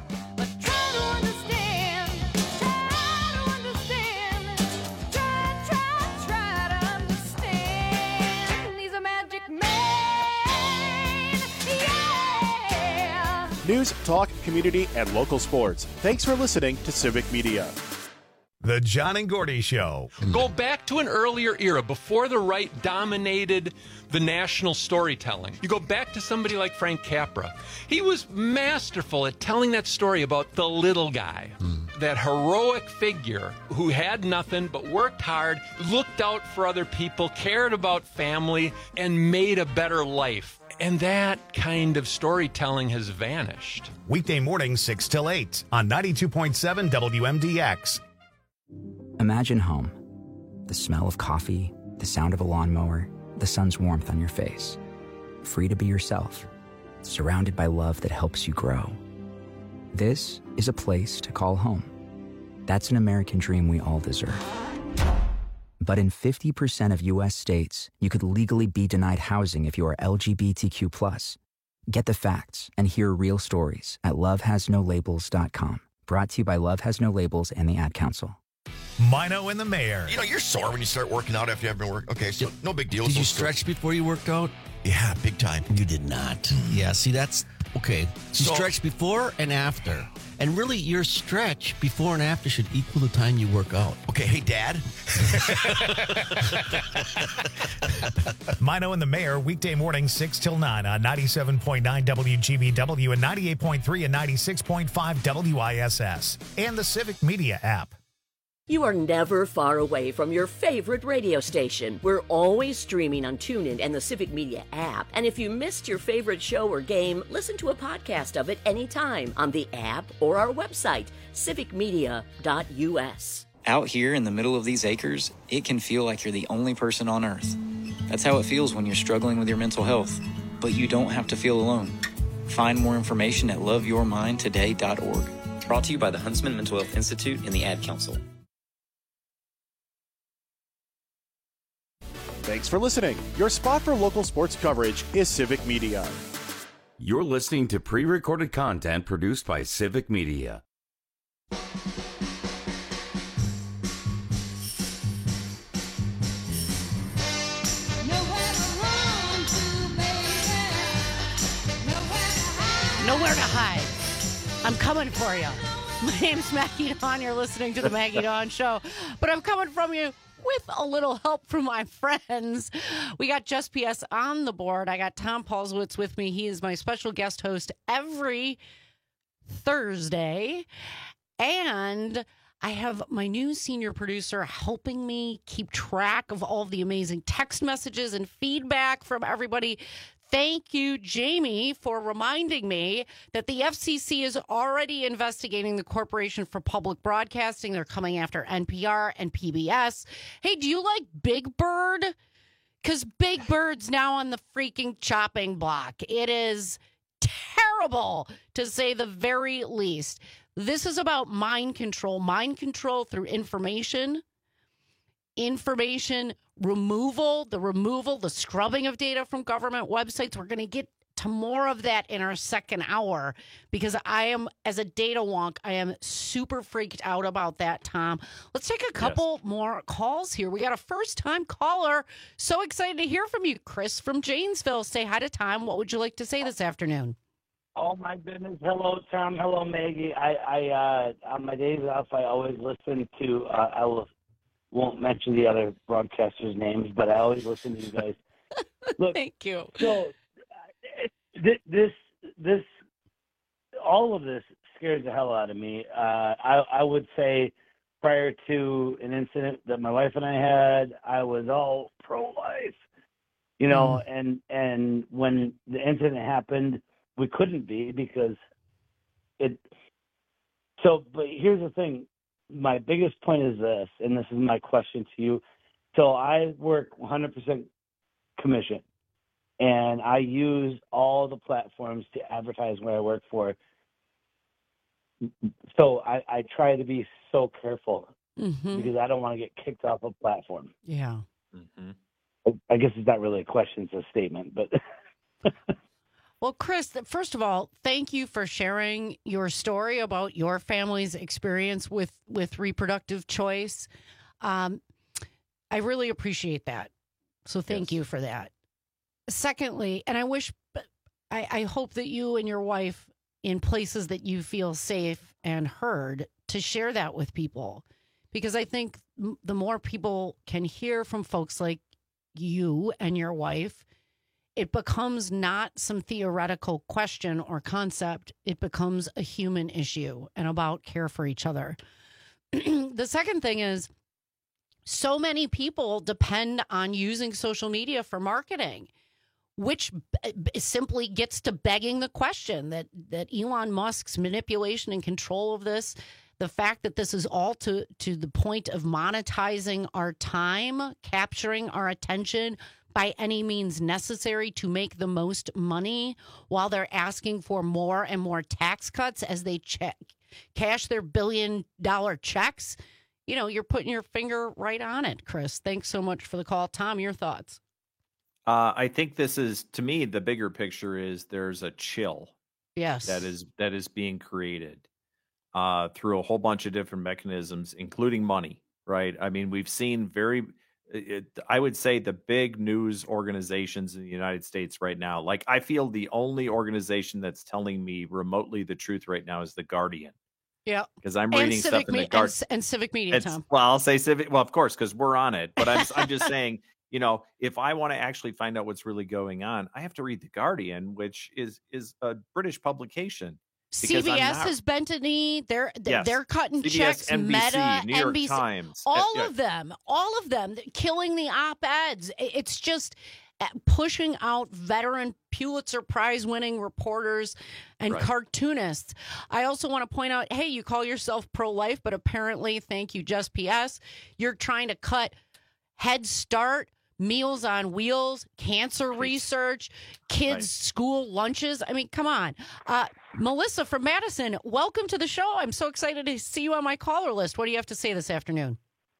News, talk, community, and local sports. Thanks for listening to Civic Media. The John and Gordy Show. Go back to an earlier era before the right dominated the national storytelling. You go back to somebody like Frank Capra. He was masterful at telling that story about the little guy. that heroic figure who had nothing but worked hard, looked out for other people, cared about family, and made a better life. And that kind of storytelling has vanished. Weekday mornings 6 till 8 on 92.7 WMDX. Imagine home. The smell of coffee, the sound of a lawnmower, the sun's warmth on your face. Free to be yourself, surrounded by love that helps you grow. This is a place to call home. That's an American dream we all deserve. But in 50% of U.S. states, you could legally be denied housing if you are LGBTQ+. Get the facts and hear real stories at lovehasnolabels.com. Brought to you by Love Has No Labels and the Ad Council. Mino and the Mayor. You know, you're sore when you start working out after you haven't been working. Okay, so no big deal. Did you stretch before you worked out? Yeah, big time. You did not. Yeah, see, that's okay. You stretch before and after. And really, your stretch before and after should equal the time you work out. Okay, hey, Dad. Mino and the Mayor, weekday morning 6 till 9 on 97.9 WGBW and 98.3 and 96.5 WISS. And the Civic Media app. You are never far away from your favorite radio station. We're always streaming on TuneIn and the Civic Media app. And if you missed your favorite show or game, listen to a podcast of it anytime on the app or our website, civicmedia.us. Out here in the middle of these acres, it can feel like you're the only person on Earth. That's how it feels when you're struggling with your mental health. But you don't have to feel alone. Find more information at loveyourmindtoday.org. Brought to you by the Huntsman Mental Health Institute and the Ad Council. Thanks for listening. Your spot for local sports coverage is Civic Media. You're listening to pre-recorded content produced by Civic Media. Nowhere to hide. I'm coming for you. My name's Maggie Dawn. You're listening to the Maggie Dawn Show. But I'm coming from you with a little help from my friends. We got Just PS on the board. I got Tom Paulswitz with me. He is my special guest host every Thursday. And I have my new senior producer helping me keep track of all of the amazing text messages and feedback from everybody. Thank you, Jamie, for reminding me that the FCC is already investigating the Corporation for Public Broadcasting. They're coming after NPR and PBS. Hey, do you like Big Bird? Because Big Bird's now on the freaking chopping block. It is terrible, to say the very least. This is about mind control through information removal, the scrubbing of data from government websites. We're going to get to more of that in our second hour because I am, as a data wonk, I am super freaked out about that, Tom. Let's take a couple more calls here. We got a first-time caller. So excited to hear from you, Chris from Janesville. Say hi to Tom. What would you like to say this afternoon? Oh, my goodness. Hello, Tom. Hello, Maggie. I on my days off, I always listen to, won't mention the other broadcasters' names, but I always listen to you guys. Look, thank you. So this all of this scares the hell out of me. I would say prior to an incident that my wife and I had, I was all pro-life, you know, and when the incident happened, we couldn't be because it. So, but here's the thing. My biggest point is this, and this is my question to you. So I work 100% commission, and I use all the platforms to advertise where I work for. So I try to be so careful because I don't want to get kicked off a platform. Yeah. I guess it's not really a question, it's a statement, but... Well, Chris, first of all, thank you for sharing your story about your family's experience with reproductive choice. I really appreciate that. So thank you for that. Secondly, and I hope that you and your wife, in places that you feel safe and heard, to share that with people. Because I think the more people can hear from folks like you and your wife, it becomes not some theoretical question or concept. It becomes a human issue and about care for each other. The second thing is, so many people depend on using social media for marketing, which simply gets to begging the question that Elon Musk's manipulation and control of this, the fact that this is all to the point of monetizing our time, capturing our attention by any means necessary to make the most money while they're asking for more and more tax cuts as they cash their billion-dollar checks. You know, you're putting your finger right on it, Chris. Thanks so much for the call. Tom, your thoughts? I think this is, to me, the bigger picture is there's a chill. Yes. That is being created through a whole bunch of different mechanisms, including money, right? I mean, we've seen I would say the big news organizations in the United States right now, like I feel the only organization that's telling me remotely the truth right now is The Guardian. Yeah. Because I'm reading stuff in the Guardian. And Civic Media, Tom. Well, I'll say Civic. Well, of course, because we're on it. But I'm just saying, you know, if I want to actually find out what's really going on, I have to read The Guardian, which is a British publication. CBS has bent a knee. They're cutting CBS, checks. NBC, Meta, New York NBC, Times, all of them, killing the op-eds. It's just pushing out veteran Pulitzer Prize-winning reporters and cartoonists. I also want to point out, hey, you call yourself pro-life, but apparently, thank you, Just PS, you're trying to cut Head Start, Meals on Wheels, cancer research, kids' school lunches. I mean, come on. Melissa from Madison, welcome to the show. I'm so excited to see you on my caller list. What do you have to say this afternoon?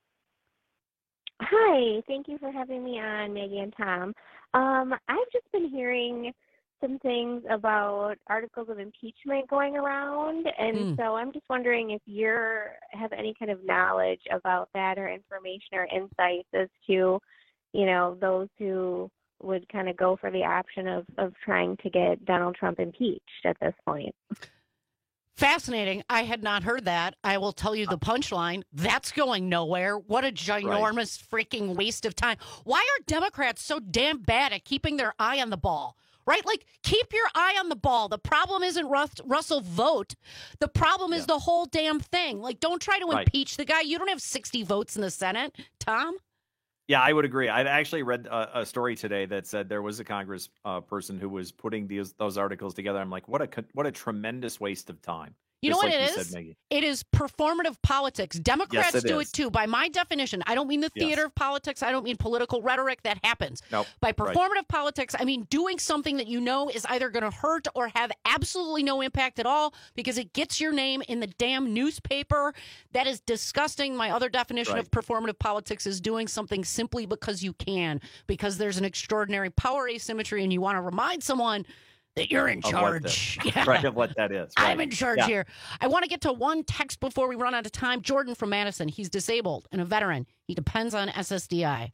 Hi. Thank you for having me on, Maggie and Tom. I've just been hearing some things about articles of impeachment going around, and so I'm just wondering if you have any kind of knowledge about that or information or insights as to, you know, those who would kind of go for the option of trying to get Donald Trump impeached at this point. Fascinating. I had not heard that. I will tell you the punchline. That's going nowhere. What a ginormous freaking waste of time. Why are Democrats so damn bad at keeping their eye on the ball? Right? Like, keep your eye on the ball. The problem isn't Russell Vogt. The problem is the whole damn thing. Like, don't try to impeach the guy. You don't have 60 votes in the Senate. Tom? Yeah, I would agree. I actually read a story today that said there was a Congress person who was putting those articles together. I'm like, what a tremendous waste of time. You know what it is? It is performative politics. Democrats do it too. By my definition, I don't mean the theater of politics. I don't mean political rhetoric. That happens. Nope. By performative politics, I mean doing something that you know is either going to hurt or have absolutely no impact at all because it gets your name in the damn newspaper. That is disgusting. My other definition of performative politics is doing something simply because you can, because there's an extraordinary power asymmetry and you want to remind someone that you're in charge. Of what that is. I'm in charge here. I want to get to one text before we run out of time. Jordan from Madison. He's disabled and a veteran. He depends on SSDI.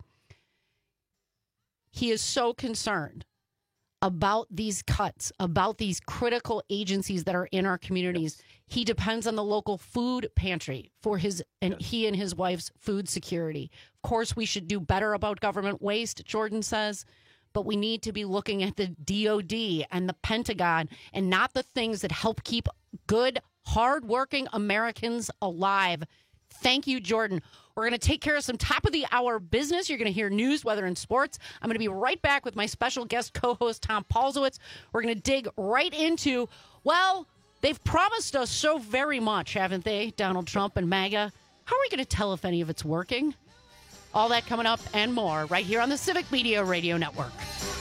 He is so concerned about these cuts, about these critical agencies that are in our communities. He depends on the local food pantry for he and his wife's food security. Of course, we should do better about government waste, Jordan says. But we need to be looking at the DOD and the Pentagon and not the things that help keep good, hardworking Americans alive. Thank you, Jordan. We're going to take care of some top-of-the-hour business. You're going to hear news, weather, and sports. I'm going to be right back with my special guest co-host, Tom Paulzowitz. We're going to dig right into, well, they've promised us so very much, haven't they, Donald Trump and MAGA? How are we going to tell if any of it's working? All that coming up and more right here on the Civic Media Radio Network.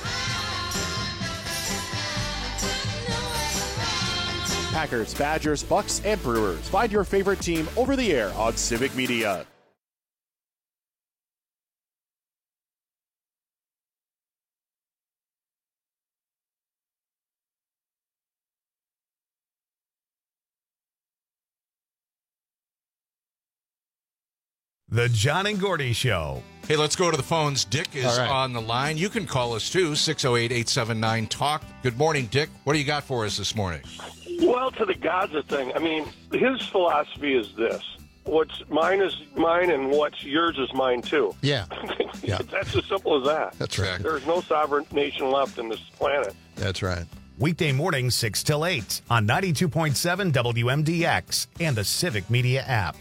Packers, Badgers, Bucks, and Brewers. Find your favorite team over the air on Civic Media. The John and Gordy Show. Hey, let's go to the phones. Dick is on the line. You can call us, too, 608-879-TALK. Good morning, Dick. What do you got for us this morning? Well, to the Gaza thing, I mean, his philosophy is this. What's mine is mine, and what's yours is mine, too. Yeah. Yeah. That's as simple as that. That's right. There's no sovereign nation left in this planet. That's right. Weekday mornings 6 till 8 on 92.7 WMDX and the Civic Media app.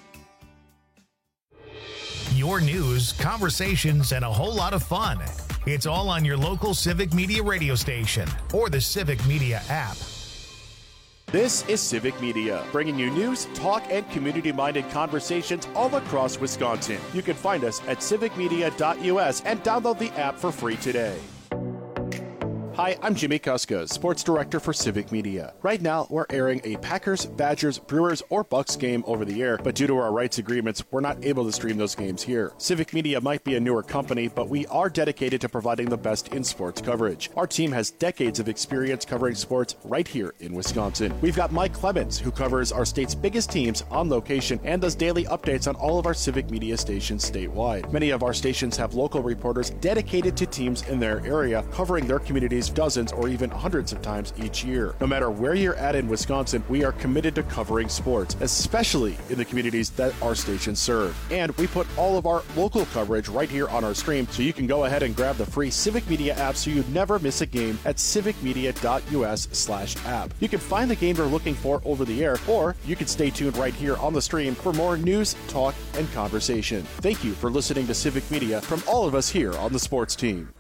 Your news, conversations, and a whole lot of fun. It's all on your local Civic Media radio station or the Civic Media app. This is Civic Media, bringing you news, talk, and community-minded conversations all across Wisconsin. You can find us at civicmedia.us and download the app for free today. Hi, I'm Jimmy Kuska, Sports Director for Civic Media. Right now, we're airing a Packers, Badgers, Brewers, or Bucks game over the air, but due to our rights agreements, we're not able to stream those games here. Civic Media might be a newer company, but we are dedicated to providing the best in sports coverage. Our team has decades of experience covering sports right here in Wisconsin. We've got Mike Clemens, who covers our state's biggest teams on location and does daily updates on all of our Civic Media stations statewide. Many of our stations have local reporters dedicated to teams in their area, covering their communities dozens or even hundreds of times each year. No matter where you're at in Wisconsin, we are committed to covering sports, especially in the communities that our stations serve. And we put all of our local coverage right here on our stream, so you can go ahead and grab the free Civic Media app so you never miss a game at civicmedia.us/app. You can find the game you're looking for over the air, or you can stay tuned right here on the stream for more news, talk, and conversation. Thank you for listening to Civic Media from all of us here on the sports team.